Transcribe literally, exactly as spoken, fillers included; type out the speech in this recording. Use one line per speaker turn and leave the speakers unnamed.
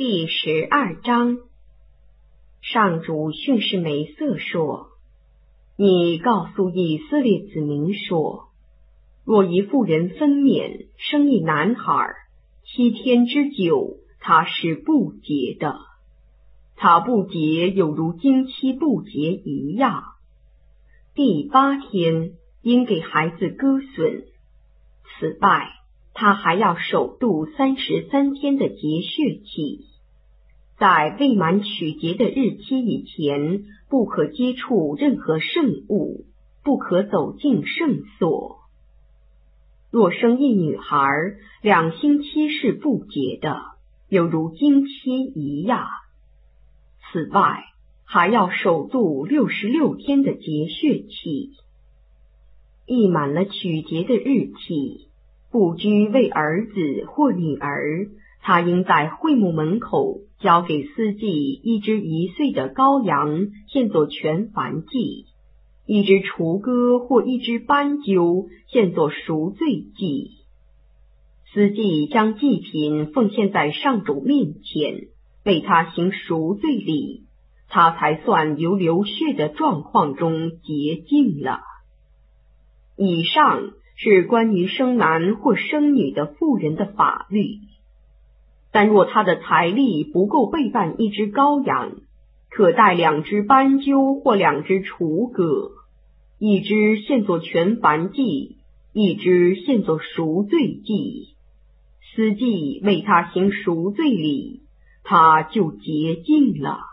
第十二章，上主训示梅瑟说：你告诉以色列子民说，若一妇人分娩生一男孩，七天之久他是不洁的，他不洁有如经期不洁一样。第八天应给孩子割损，此外他还要守度三十三天的节血期，在未满取节的日期以前，不可接触任何圣物，不可走进圣所。若生一女孩，两星期是不洁的，有如经期一样。此外还要守度六十六天的节血期。一满了取节的日期，不拘为儿子或女儿，他应在会幕门口交给司祭一只一岁的羔羊，献作全燔祭；一只雏鸽或一只斑鸠，献作赎罪祭。司祭将祭品奉献在上主面前，为他行赎罪礼，他才算由流血的状况中洁净了。以上是关于生男或生女的妇人的法律。但若他的财力不够备办一只羔羊，可带两只斑鸠或两只雏鸽，一只献作全燔祭，一只献作赎罪祭。司祭为他行赎罪礼，他就洁净了。